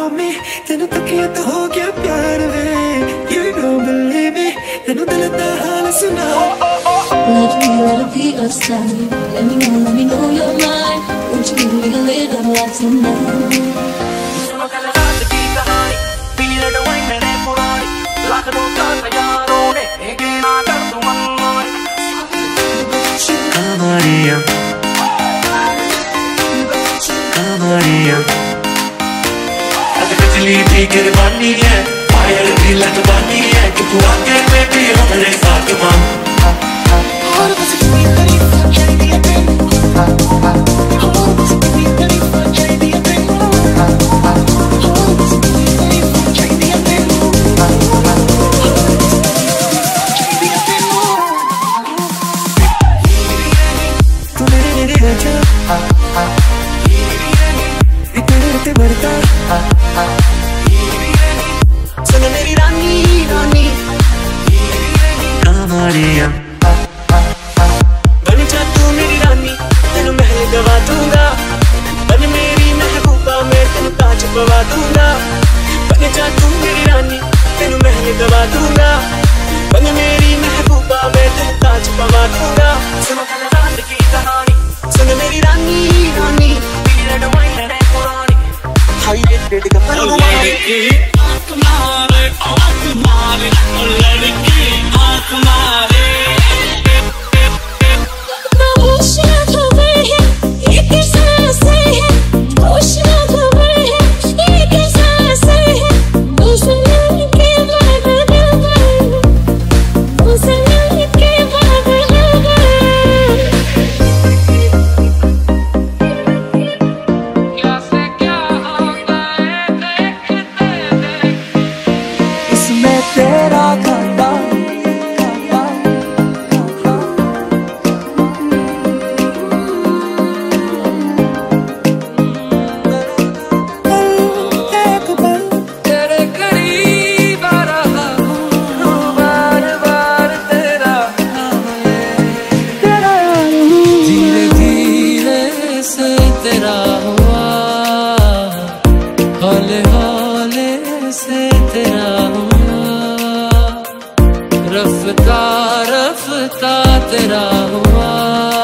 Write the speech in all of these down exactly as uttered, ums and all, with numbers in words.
me, तेनू तकिया तो हो गया प्यार वे. You don't believe me, तेनू दिल दा हाल सुना. Let me, let it be us time. Let me know, let me know you're mine. Won't you give me a little love tonight? सुनो कल रात की कहानी, पीले डवाई मेरे पुरानी, लाख दो साल यारों ने एक ना कर दूं मनमानी. Maria, Maria. अगर बिजली भी गिरवानी है, फायर भी लगवानी है, कि तू आके मैं भी हमारे साथ मां. और बस इतनी तारीफ चाहिए है तेनू. और बस इतनी तारीफ चाहिए है तेनू. और बस इतनी तारीफ चाहिए है तेनू. चाहिए है तेनू. तू मेरे मेरे राजा, इतने इतने बढ़ता. सुन मेरी रानी रानी, Maria. बन जा तू मेरी रानी, तेनू महल गवा दूंगा. बन मेरी महबूबा, मैं तेनू ताज पवा दूंगा. बन जा तू मेरी रानी, तेनू महल गवा दूंगा. बन मेरी महबूबा, मैं तेनू ताज पवा दूंगा. सुनो कल रात की कहानी, सुन मेरी रानी रानी, पीले डवाई मेरे पुरानी. हाय रे डेड का पर लड़की आंख मारे, आंख मारे, लड़की आंख मारे. होशियां खबर है, ये कैसा असर है. होशियां खबर है, ये कैसा असर है. मुसलमान के बाद खबर, मुसलमान के बाद खबर. क्या से क्या होता है देखते देख. इसमें तेरा खाता. तेरे करीब आ रहा हूँ, बार बार तेरा नाम ले. धीरे धीरे से तेरा हुआ, हौले हौले से तेरा हुआ. रफ्ता रफ्ता तेरा हुआ.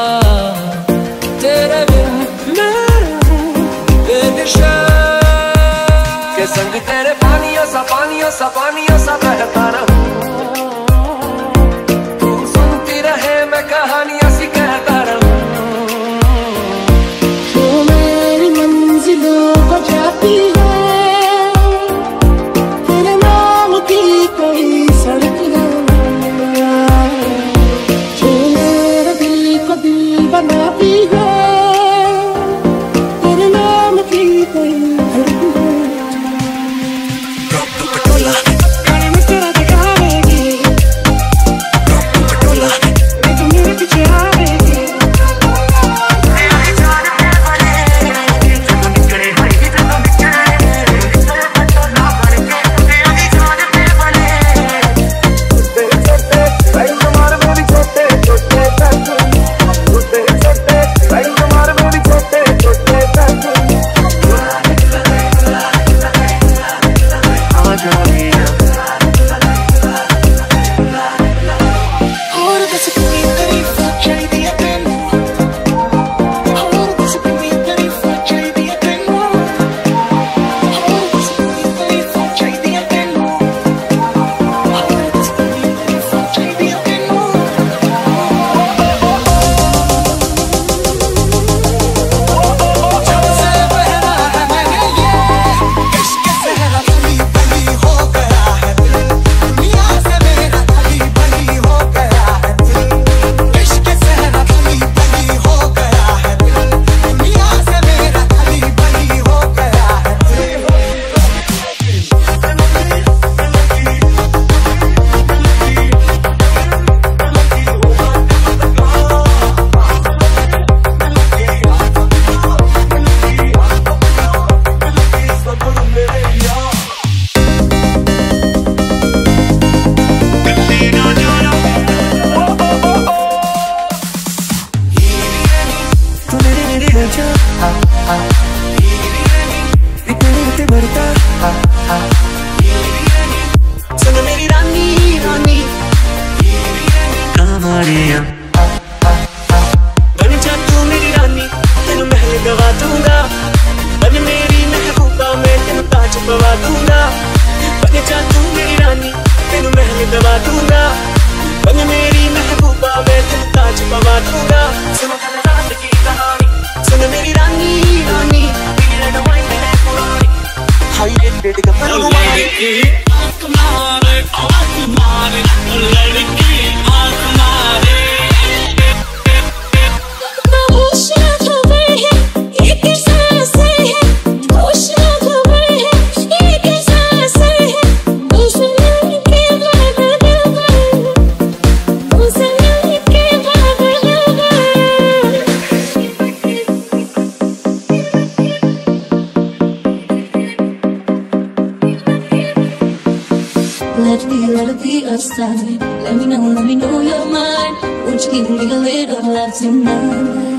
तेरे बिन मैं रहूं बेनिशान. के संग तेरे पानियों सा पानियों सा पानियों सा बहता रहूं. तू सुनती रहे मैं कहानियां सी कहता रहूं. वो मेरी मंजिलों को जाती है, तेरे नाम की कोई सड़क है. जो मेरे दिल को दिल बनाती है, तेरे नाम की कोई धड़कन है. गाने में तेरा दिखावेगी, मैं तो मेरे पीछे आवेगी. और बस इतनी तारीफ चाहिए है तेनू. और बस इतनी तारीफ चाहिए है तेनू. और बस इतनी तारीफ चाहिए है तेनू. और बस इतनी तारीफ चाहिए है तेनू. जब से बहरा है मैंने ये इश्क सहरा, बली बली हो गया है दिल. दुनिया से मेरा बली बली हो गया है दिल. इश्क सहरा बली बली हो गया है दिल. दुनिया से मेरा बली बली हो गया है दिल. तू मेरे मेरे राजा, इतने इतने बढ़ता. Let it be, let it be a sign. Let me know, let me know you're mine. Won't you give me a little love tonight?